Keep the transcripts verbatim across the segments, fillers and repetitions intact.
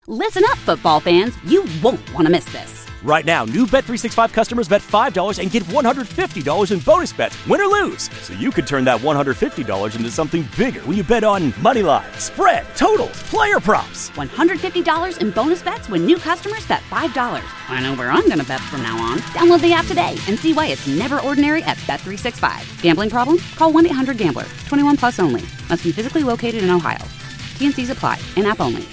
Listen up, football fans. You won't want to miss this. Right now, new Bet three sixty-five customers bet five dollars and get one hundred fifty dollars in bonus bets, win or lose. So you could turn that one hundred fifty dollars into something bigger when you bet on money line, spread, totals, player props. one hundred fifty dollars in bonus bets when new customers bet five dollars. I know where I'm going to bet from now on. Download the app today and see why it's never ordinary at Bet three sixty-five. Gambling problem? Call one eight hundred gambler. twenty-one plus only. Must be physically located in Ohio. T N Cs apply. In-app only.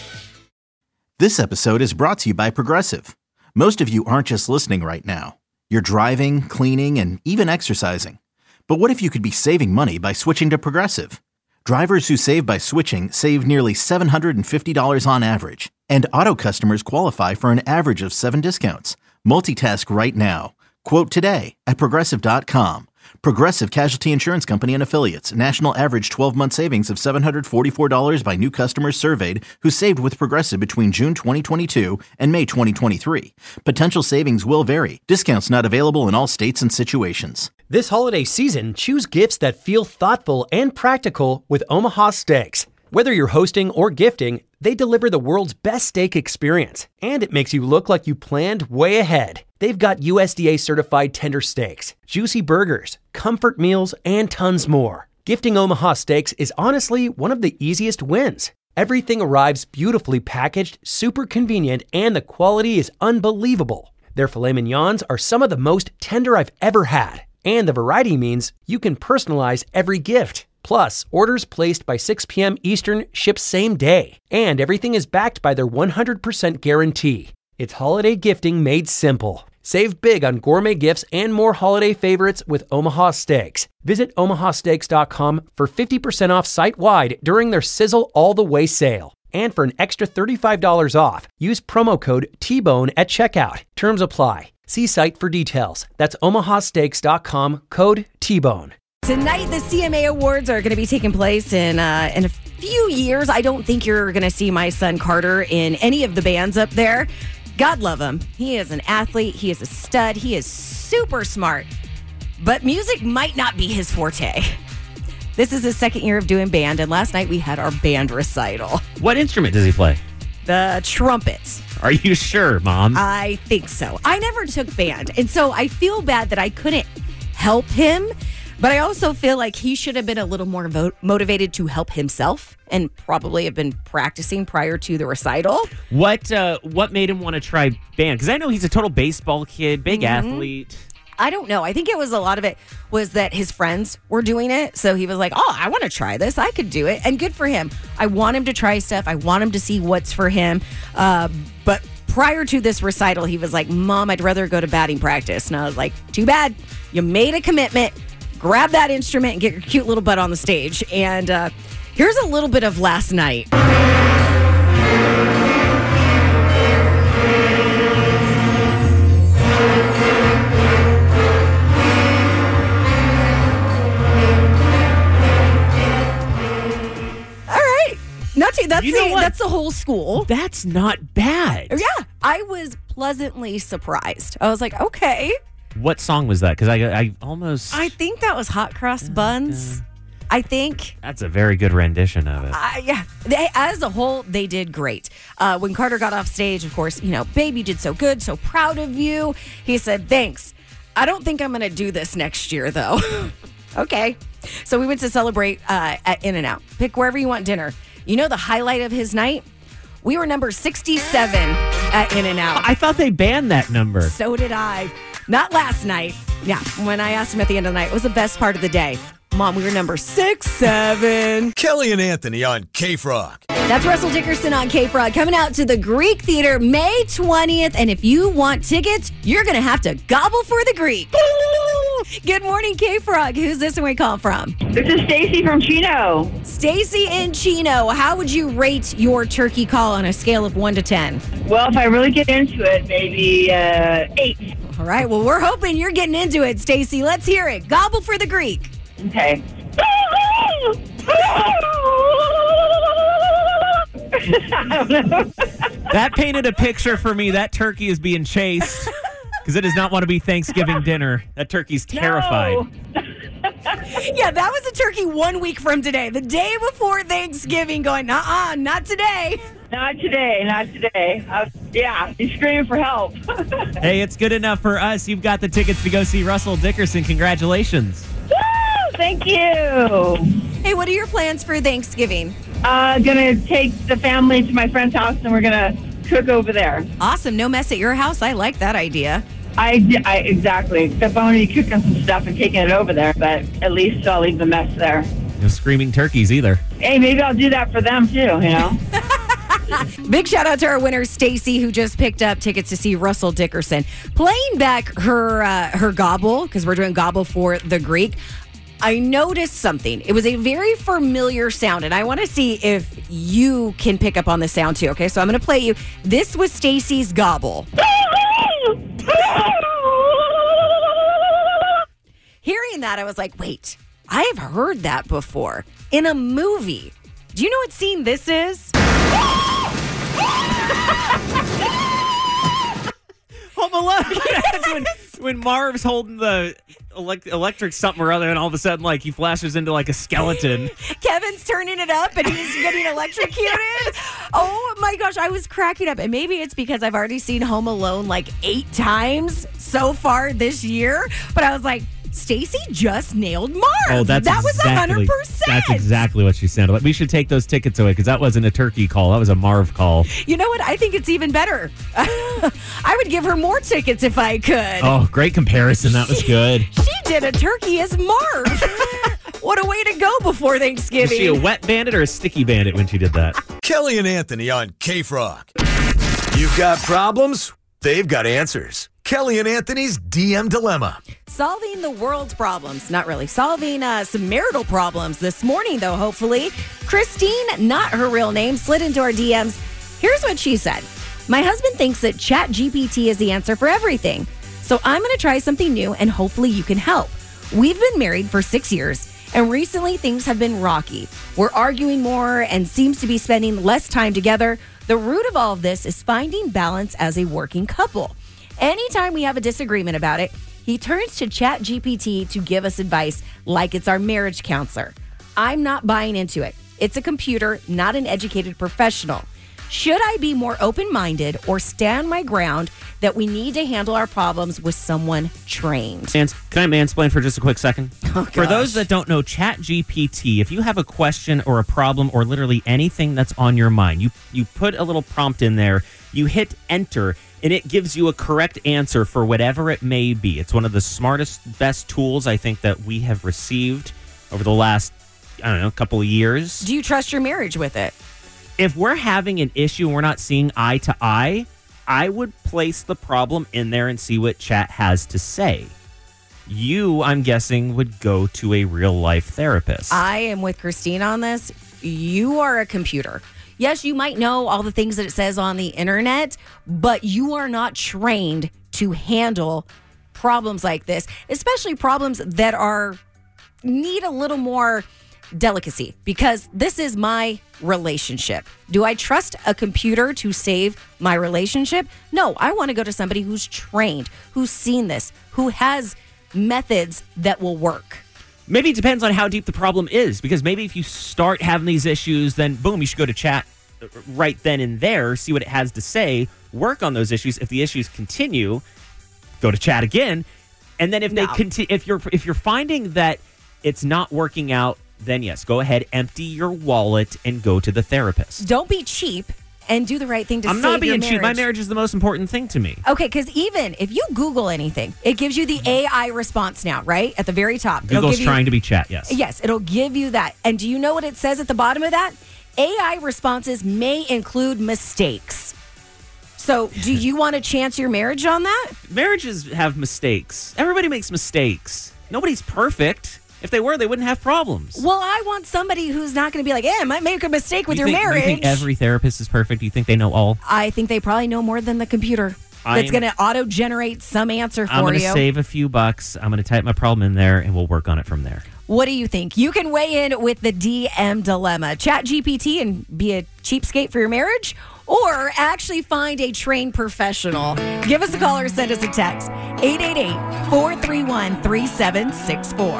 This episode is brought to you by Progressive. Most of you aren't just listening right now. You're driving, cleaning, and even exercising. But what if you could be saving money by switching to Progressive? Drivers who save by switching save nearly seven hundred fifty dollars on average. And auto customers qualify for an average of seven discounts. Multitask right now. Quote today at Progressive dot com. Progressive Casualty Insurance Company and Affiliates. National average twelve-month savings of seven hundred forty-four dollars by new customers surveyed who saved with Progressive between June twenty twenty-two and May twenty twenty-three. Potential savings will vary. Discounts not available in all states and situations. This holiday season, choose gifts that feel thoughtful and practical with Omaha Steaks. Whether you're hosting or gifting, they deliver the world's best steak experience, and it makes you look like you planned way ahead. They've got U S D A-certified tender steaks, juicy burgers, comfort meals, and tons more. Gifting Omaha Steaks is honestly one of the easiest wins. Everything arrives beautifully packaged, super convenient, and the quality is unbelievable. Their filet mignons are some of the most tender I've ever had, and the variety means you can personalize every gift. Plus, orders placed by six p.m. Eastern ship same day, and everything is backed by their one hundred percent guarantee. It's holiday gifting made simple. Save big on gourmet gifts and more holiday favorites with Omaha Steaks. Visit omaha steaks dot com for fifty percent off site-wide during their Sizzle All the Way sale. And for an extra thirty-five dollars off, use promo code T Bone at checkout. Terms apply. See site for details. That's omaha steaks dot com, code T Bone. Tonight, the C M A Awards are going to be taking place in uh, in a few years. I don't think you're going to see my son Carter in any of the bands up there. God love him. He is an athlete. He is a stud. He is super smart. But music might not be his forte. This is his second year of doing band, and last night we had our band recital. What instrument does he play? The trumpet. Are you sure, Mom? I think so. I never took band, and so I feel bad that I couldn't help him. But I also feel like he should have been a little more vo- motivated to help himself and probably have been practicing prior to the recital. What uh, what made him want to try band? Because I know he's a total baseball kid, big mm-hmm. athlete. I don't know. I think it was a lot of it was that his friends were doing it. So he was like, oh, I want to try this. I could do it. And good for him. I want him to try stuff. I want him to see what's for him. Uh, but prior to this recital, he was like, Mom, I'd rather go to batting practice. And I was like, too bad. You made a commitment. Grab that instrument and get your cute little butt on the stage. And uh, here's a little bit of last night. All right. Not too, that's, You know the, what? that's the whole school. That's not bad. Yeah. I was pleasantly surprised. I was like, okay. What song was that? Because I, I almost... I think that was Hot Cross Buns. I think. That's a very good rendition of it. Uh, yeah. They, as a whole, they did great. Uh, when Carter got off stage, of course, you know, baby did so good, so proud of you. He said, thanks. I don't think I'm going to do this next year, though. Okay. So we went to celebrate uh, at In-N-Out. Pick wherever you want dinner. You know the highlight of his night? We were number sixty-seven at In-N-Out. I thought they banned that number. So did I. Not last night. Yeah, when I asked him at the end of the night, it was the best part of the day. Mom, we were number six, seven. Kelly and Anthony on K-Frog. That's Russell Dickerson on K-Frog coming out to the Greek Theater May twentieth. And if you want tickets, you're going to have to gobble for the Greek. Good morning, K-Frog. Who's this and where you call from? This is Stacy from Chino. Stacy in Chino. How would you rate your turkey call on a scale of one to ten? Well, if I really get into it, maybe uh, eight. All right. Well, we're hoping you're getting into it, Stacy. Let's hear it. Gobble for the Greek. Okay. I don't know. That painted a picture for me. That turkey is being chased because it does not want to be Thanksgiving dinner. That turkey's terrified. No. Yeah, that was a turkey one week from today. The day before Thanksgiving going, uh-uh, not today. Not today, not today. I was, yeah, he's screaming for help. Hey, it's good enough for us. You've got the tickets to go see Russell Dickerson. Congratulations. Woo! Thank you. Hey, what are your plans for Thanksgiving? Uh, gonna take the family to my friend's house, and we're gonna cook over there. Awesome. No mess at your house. I like that idea. I, I exactly. Except I'm gonna be cooking some stuff and taking it over there, but at least I'll leave the mess there. No screaming turkeys either. Hey, maybe I'll do that for them too. You know. Big shout out to our winner, Stacy, who just picked up tickets to see Russell Dickerson. Playing back her uh, her gobble, because we're doing gobble for the Greek, I noticed something. It was a very familiar sound, and I want to see if you can pick up on the sound too, okay? So I'm going to play you. This was Stacy's gobble. Hearing that, I was like, wait, I've heard that before in a movie. Do you know what scene this is? Home Alone. That's when, when Marv's holding the elect- electric something or other, and all of a sudden, like, he flashes into, like, a skeleton. Kevin's turning it up, and he's getting electrocuted. Oh, my gosh, I was cracking up. And maybe it's because I've already seen Home Alone, like, eight times so far this year. But I was like, Stacy just nailed Marv. Oh, that's that was exactly, one hundred percent. That's exactly what she sounded like. We should take those tickets away because that wasn't a turkey call. That was a Marv call. You know what? I think it's even better. I would give her more tickets if I could. Oh, great comparison. That was good. She did a turkey as Marv. What a way to go before Thanksgiving. Was she a wet bandit or a sticky bandit when she did that? Kelly and Anthony on K-Frog. You've got problems? They've got answers. Kelly and Anthony's D M Dilemma. Solving the world's problems. Not really. Solving uh, some marital problems this morning, though, hopefully. Christine, not her real name, slid into our D Ms. Here's what she said. My husband thinks that Chat G P T is the answer for everything. So I'm going to try something new, and hopefully you can help. We've been married for six years, and recently things have been rocky. We're arguing more and seems to be spending less time together. The root of all of this is finding balance as a working couple. Anytime we have a disagreement about it, he turns to Chat G P T to give us advice like it's our marriage counselor. I'm not buying into it. It's a computer, not an educated professional. Should I be more open-minded or stand my ground that we need to handle our problems with someone trained? Can I mansplain for just a quick second? Oh, for those that don't know, Chat G P T, if you have a question or a problem or literally anything that's on your mind, you, you put a little prompt in there, you hit enter, and it gives you a correct answer for whatever it may be. It's one of the smartest, best tools I think that we have received over the last, I don't know, couple of years. Do you trust your marriage with it? If we're having an issue and we're not seeing eye to eye, I would place the problem in there and see what Chat has to say. You, I'm guessing, would go to a real-life therapist. I am with Christine on this. You are a computer. Yes, you might know all the things that it says on the internet, but you are not trained to handle problems like this, especially problems that are need a little more delicacy, because this is my relationship. Do I trust a computer to save my relationship? No, I want to go to somebody who's trained, who's seen this, who has methods that will work. Maybe it depends on how deep the problem is, because maybe if you start having these issues, then boom, you should go to Chat right then and there, see what it has to say, work on those issues. If the issues continue, go to Chat again. And then if No. they continue, if you're if you're finding that it's not working out, then yes, go ahead, empty your wallet and go to the therapist. Don't be cheap and do the right thing to I'm save not being your cheap. My marriage. marriage is the most important thing to me. Okay, because even if you Google anything, it gives you the A I response now, right? At the very top. It'll Google's give you- trying to be Chat, yes. Yes, it'll give you that. And do you know what it says at the bottom of that? A I responses may include mistakes. So do you want to chance your marriage on that? Marriages have mistakes. Everybody makes mistakes. Nobody's perfect. If they were, they wouldn't have problems. Well, I want somebody who's not going to be like, eh, I might make a mistake with you your think, marriage. You think every therapist is perfect? Do you think they know all? I think they probably know more than the computer. I'm- That's going to auto-generate some answer for I'm going to you. save a few bucks. I'm going to type my problem in there, and we'll work on it from there. What do you think? You can weigh in with the D M dilemma. Chat G P T and be a cheapskate for your marriage, or actually find a trained professional? Give us a call or send us a text. eight eight eight, four three one, three seven six four.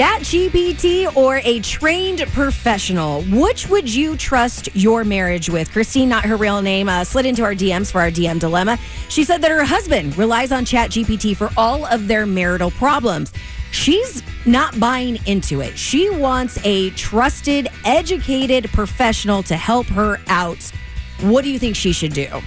ChatGPT or a trained professional? Which would you trust your marriage with? Christine, not her real name, uh, slid into our D Ms for our D M dilemma. She said that her husband relies on ChatGPT for all of their marital problems. She's not buying into it. She wants a trusted, educated professional to help her out. What do you think she should do?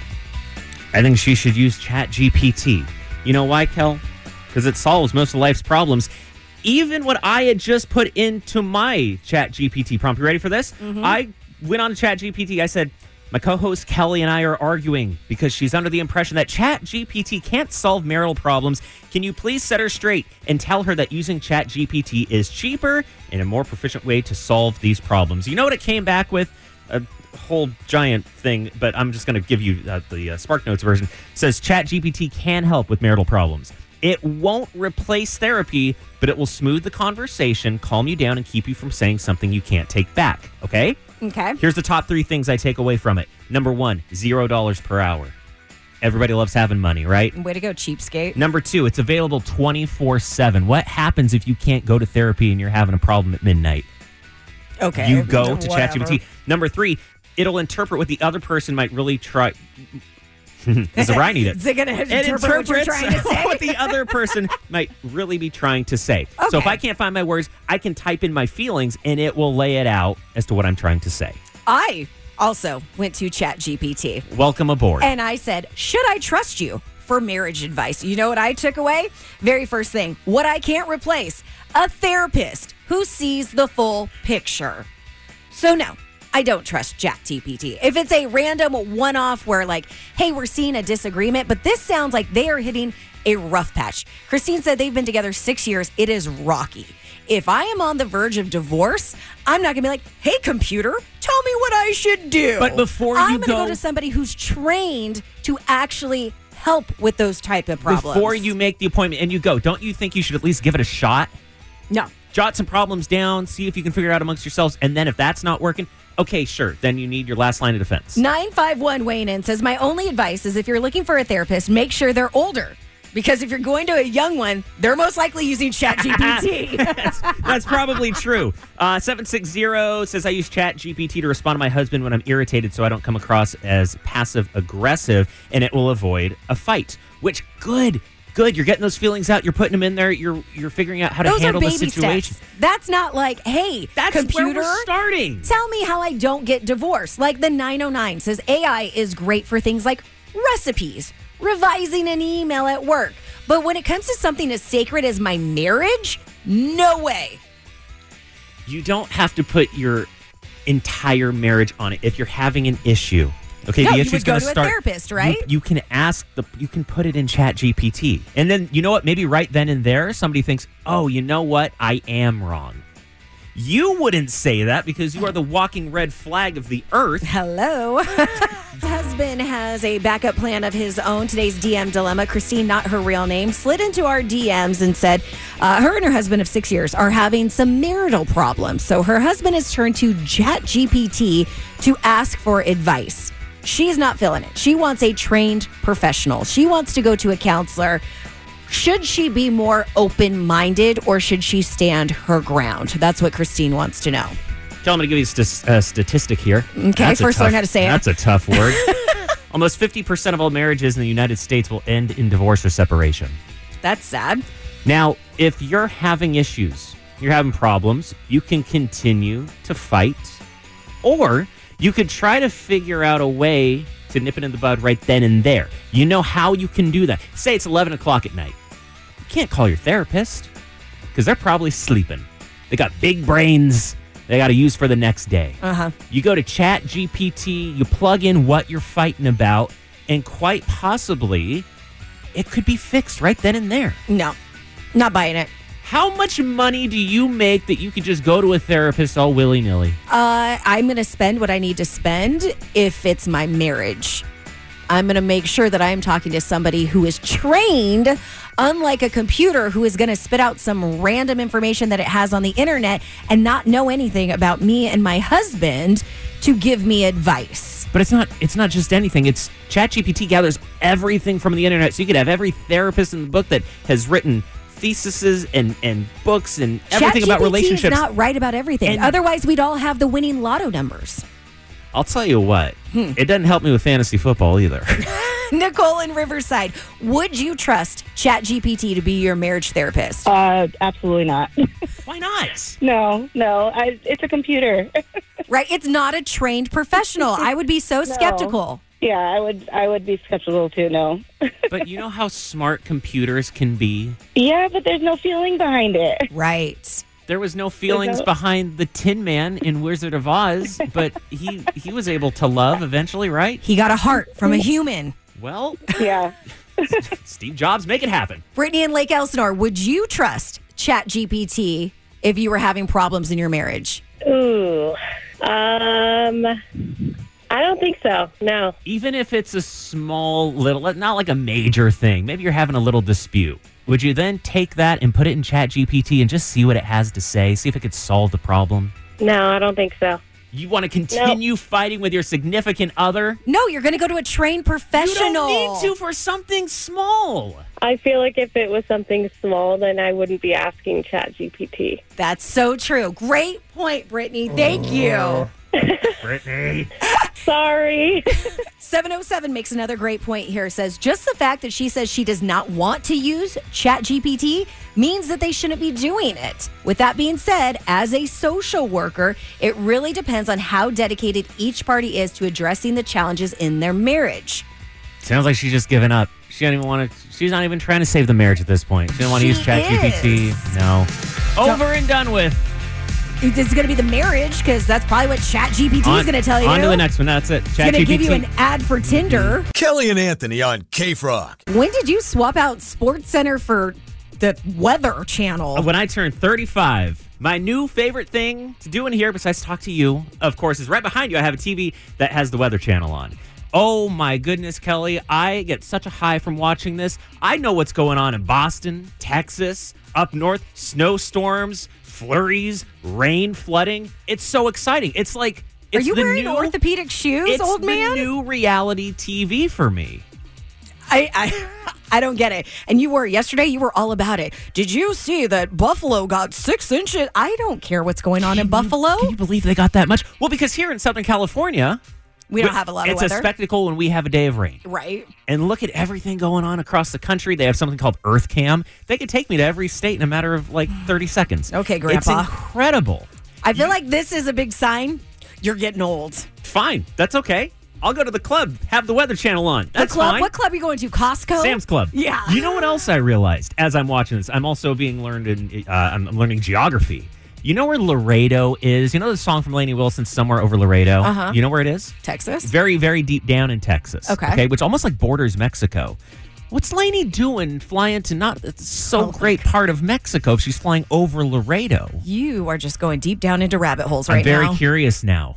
I think she should use ChatGPT. You know why, Kel? Because it solves most of life's problems. Even what I had just put into my ChatGPT prompt. You ready for this? Mm-hmm. I went on to ChatGPT. I said, my co-host Kelly and I are arguing because she's under the impression that ChatGPT can't solve marital problems. Can you please set her straight and tell her that using ChatGPT is cheaper and a more proficient way to solve these problems? You know what it came back with? A whole giant thing, but I'm just going to give you uh, the uh, Spark Notes version. It says ChatGPT can help with marital problems. It won't replace therapy, but it will smooth the conversation, calm you down, and keep you from saying something you can't take back. Okay? Okay. Here's the top three things I take away from it. Number one, zero dollars per hour. Everybody loves having money, right? Way to go, cheapskate. Number two, it's available twenty-four seven. What happens if you can't go to therapy and you're having a problem at midnight? Okay. You go to whatever. ChatGPT. Number three, it'll interpret what the other person might really try. This is where I need it. Is it going to It interpret what you're interprets trying to say? what the other person might really be trying to say. So if Okay. I can't find my words, I can type in my feelings and it will lay it out as to what I'm trying to say. I also went to ChatGPT. Welcome aboard. And I said, should I trust you for marriage advice? You know what I took away? Very first thing, what I can't replace, a therapist who sees the full picture. So no, I don't trust ChatGPT. If it's a random one-off where like, hey, we're seeing a disagreement, but this sounds like they are hitting a rough patch. Christine said they've been together six years. It is rocky. If I am on the verge of divorce, I'm not going to be like, hey, computer, tell me what I should do. But before you I'm going to go- go to somebody who's trained to actually help with those type of problems. Before you make the appointment and you go, don't you think you should at least give it a shot? No. Jot some problems down, see if you can figure it out amongst yourselves, and then if that's not working, okay, sure, then you need your last line of defense. nine five one Wayne in says, my only advice is if you're looking for a therapist, make sure they're older. Because if you're going to a young one, they're most likely using ChatGPT. that's, that's probably true. Uh, seven six zero says, I use ChatGPT to respond to my husband when I'm irritated so I don't come across as passive-aggressive, and it will avoid a fight. Which, good, good. You're getting those feelings out. You're putting them in there. You're you're figuring out how to Those handle are the baby situation. steps. That's not like, hey, That's computer, where we're starting. tell me how I don't get divorced. Like the nine oh nine says, A I is great for things like recipes, revising an email at work. But when it comes to something as sacred as my marriage, no way. You don't have to put your entire marriage on it if you're having an issue. Okay, No, the you issue's would go going to a start. therapist, right? You, you can ask the. You can put it in ChatGPT, and then you know what? Maybe right then and there, somebody thinks, "Oh, you know what? I am wrong." You wouldn't say that because you are the walking red flag of the earth. Hello. Husband has a backup plan of his own. Today's D M dilemma, Christine, not her real name, slid into our D Ms and said uh, her and her husband of six years are having some marital problems. So her husband has turned to ChatGPT to ask for advice. She's not feeling it. She wants a trained professional. She wants to go to a counselor. Should she be more open-minded or should she stand her ground? That's what Christine wants to know. Tell me to give you a st- uh, statistic here. Okay, That's a first tough- learn how to say it. That's a tough word. Almost fifty percent of all marriages in the United States will end in divorce or separation. That's sad. Now, if you're having issues, you're having problems, you can continue to fight, or you could try to figure out a way to nip it in the bud right then and there. You know how you can do that. Say it's eleven o'clock at night. You can't call your therapist because they're probably sleeping. They got big brains they got to use for the next day. Uh-huh. You go to ChatGPT, you plug in what you're fighting about, and quite possibly it could be fixed right then and there. No, not buying it. How much money do you make that you could just go to a therapist all willy-nilly? Uh, I'm going to spend what I need to spend if it's my marriage. I'm going to make sure that I'm talking to somebody who is trained, unlike a computer who is going to spit out some random information that it has on the internet and not know anything about me and my husband to give me advice. But it's not it's not just anything. It's ChatGPT gathers everything from the internet. So you could have every therapist in the book that has written theses and, and books and everything about relationships. ChatGPT is not right about everything. And Otherwise, we'd all have the winning lotto numbers. I'll tell you what, Hmm. it doesn't help me with fantasy football either. Nicole in Riverside, would you trust ChatGPT to be your marriage therapist? Uh, absolutely not. Why not? No, no. I, it's a computer. Right? It's not a trained professional. I would be so No. skeptical. Yeah, I would. I would be skeptical too. No. But you know how smart computers can be? Yeah, but there's no feeling behind it. Right. There was no feelings no- behind the Tin Man in Wizard of Oz, but he he was able to love eventually, right? He got a heart from a human. Well, Yeah. Steve Jobs, make it happen. Brittany in Lake Elsinore, would you trust ChatGPT if you were having problems in your marriage? Ooh. Um, I don't think so. No. Even if it's a small little, not like a major thing, maybe you're having a little dispute. Would you then take that and put it in ChatGPT and just see what it has to say, see if it could solve the problem? No, I don't think so. You want to continue fighting with your significant other? No, you're going to go to a trained professional. You don't need to for something small. I feel like if it was something small, then I wouldn't be asking ChatGPT. That's so true. Great point, Brittany. Thank you. Brittany. Sorry. seven oh seven makes another great point here. Says just the fact that she says she does not want to use ChatGPT means that they shouldn't be doing it. With that being said, as a social worker, it really depends on how dedicated each party is to addressing the challenges in their marriage. Sounds like she's just given up. She don't even want to. She's not even trying to save the marriage at this point. She doesn't want to use She ChatGPT. is. No. Over and done with. It's going to be the marriage because that's probably what ChatGPT On- is going to tell you. On to the next one. That's it. It's going to give you an ChatGPT. ad for Tinder. Kelly and Anthony on K-Frog. When did you swap out Sports Center for the Weather Channel? When I turned thirty-five, my new favorite thing to do in here, besides talk to you, of course, is right behind you. I have a T V that has the Weather Channel on. Oh my goodness, Kelly, I get such a high from watching this. I know what's going on in Boston, Texas, up north, snowstorms, flurries, rain, flooding. It's so exciting. It's like it's Are you the wearing new, orthopedic shoes, it's old the man? new reality T V for me. I, I I don't get it. And you were yesterday. You were all about it. Did you see that Buffalo got six inches? I don't care what's going on in Buffalo. Can you believe they got that much? Well, because here in Southern California, We don't have a lot of it's weather. a spectacle when we have a day of rain. Right. And look at everything going on across the country. They have something called Earth Cam. They could take me to every state in a matter of like thirty seconds. Okay, Grandpa. It's incredible. I feel like this is a big sign you're getting old. Fine. That's okay. I'll go to the club, have the Weather Channel on. That's the club, fine. What club are you going to? Costco? Sam's Club. Yeah. You know what else I realized as I'm watching this? I'm also being learned in, uh, I'm learning geography. You know where Laredo is? You know the song from Lainey Wilson, Somewhere Over Laredo? Uh-huh. You know where it is? Texas? Very, very deep down in Texas. Okay. Okay, which almost like borders Mexico. What's Lainey doing flying to not it's so Oh, great part of Mexico if she's flying over Laredo? You are just going deep down into rabbit holes right I'm very now. curious now.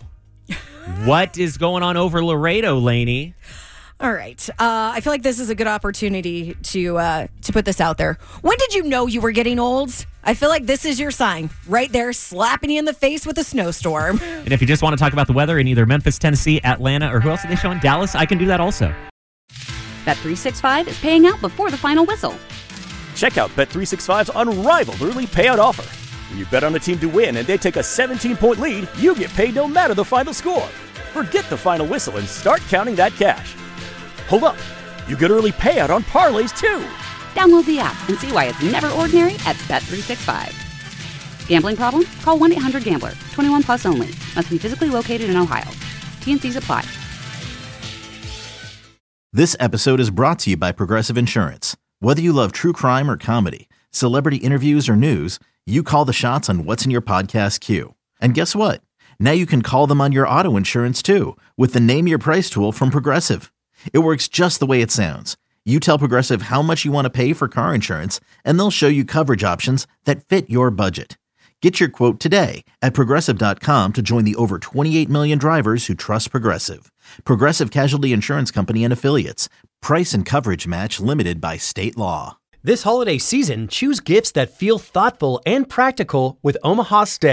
What is going on over Laredo, Lainey? All right. Uh, I feel like this is a good opportunity to uh, to put this out there. When did you know you were getting old? I feel like this is your sign right there, slapping you in the face with a snowstorm. And if you just want to talk about the weather in either Memphis, Tennessee, Atlanta, or who else are they showing? Dallas? I can do that also. Bet three sixty-five is paying out before the final whistle. Check out Bet three sixty-five's unrivaled early payout offer. When you bet on a team to win and they take a seventeen-point lead, you get paid no matter the final score. Forget the final whistle and start counting that cash. Hold up. You get early payout on parlays, too. Download the app and see why it's never ordinary at Bet three sixty-five. Gambling problem? Call one eight hundred gambler. twenty-one plus only. Must be physically located in Ohio. T N Cs apply. This episode is brought to you by Progressive Insurance. Whether you love true crime or comedy, celebrity interviews or news, you call the shots on what's in your podcast queue. And guess what? Now you can call them on your auto insurance too with the Name Your Price tool from Progressive. It works just the way it sounds. You tell Progressive how much you want to pay for car insurance, and they'll show you coverage options that fit your budget. Get your quote today at Progressive dot com to join the over twenty-eight million drivers who trust Progressive. Progressive Casualty Insurance Company and Affiliates. Price and coverage match limited by state law. This holiday season, choose gifts that feel thoughtful and practical with Omaha Steaks.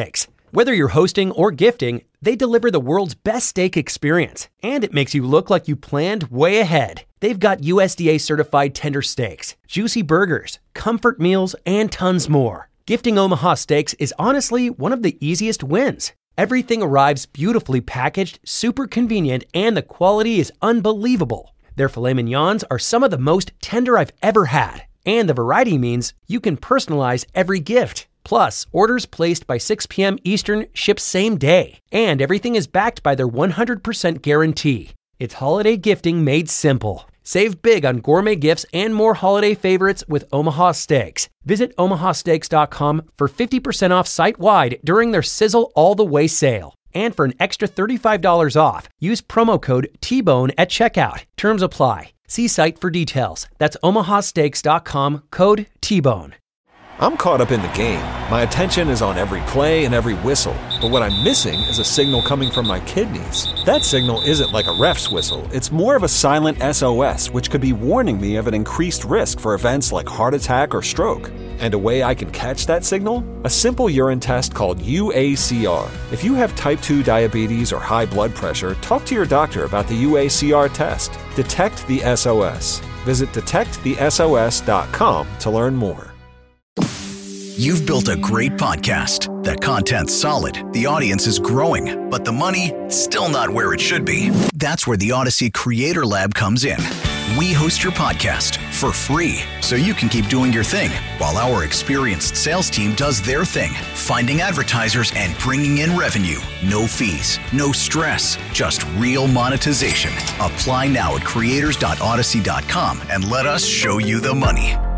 Whether you're hosting or gifting, they deliver the world's best steak experience, and it makes you look like you planned way ahead. They've got U S D A certified tender steaks, juicy burgers, comfort meals, and tons more. Gifting Omaha Steaks is honestly one of the easiest wins. Everything arrives beautifully packaged, super convenient, and the quality is unbelievable. Their filet mignons are some of the most tender I've ever had, and the variety means you can personalize every gift. Plus, orders placed by six p.m. Eastern ship same day, and everything is backed by their one hundred percent guarantee. It's holiday gifting made simple. Save big on gourmet gifts and more holiday favorites with Omaha Steaks. Visit omaha steaks dot com for fifty percent off site-wide during their Sizzle All the Way sale. And for an extra thirty-five dollars off, use promo code T Bone at checkout. Terms apply. See site for details. That's omaha steaks dot com, code T Bone. I'm caught up in the game. My attention is on every play and every whistle. But what I'm missing is a signal coming from my kidneys. That signal isn't like a ref's whistle. It's more of a silent S O S, which could be warning me of an increased risk for events like heart attack or stroke. And a way I can catch that signal? A simple urine test called U A C R. If you have type two diabetes or high blood pressure, talk to your doctor about the U A C R test. Detect the S O S. Visit detect the S O S dot com to learn more. You've built a great podcast. That content's solid, the audience is growing, but the money, still not where it should be. That's where the Odyssey Creator Lab comes in. We host your podcast for free, so you can keep doing your thing, while our experienced sales team does their thing, finding advertisers and bringing in revenue. No fees, no stress, just real monetization. Apply now at creators dot odyssey dot com and let us show you the money.